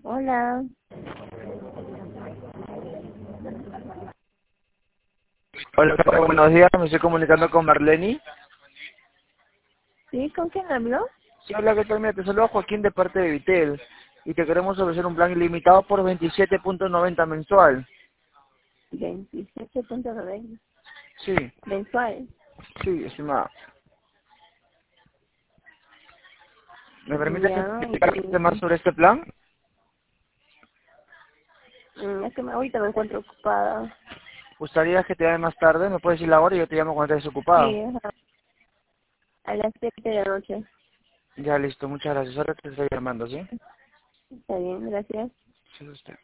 Hola. Hola, buenos días, me estoy comunicando con Marleni. ¿Sí? ¿Con quién hablo? Sí, hola, ¿qué tal? Mira, te saludo Joaquín de parte de Vitel y te queremos ofrecer un plan ilimitado por 27.90 mensual. 27.90. Sí, Mensual. sí, estimada. ¿Me permites Ya, explicarte más sobre este plan? es que ahorita me encuentro ocupada. ¿Gustaría que te llame más tarde? ¿Me puedes decir la hora y yo te llamo cuando estés ocupado? Sí, ajá, a las 7 de la noche. Ya, listo, muchas gracias. Ahora te estoy llamando, ¿sí? Está bien, gracias. Sí, usted.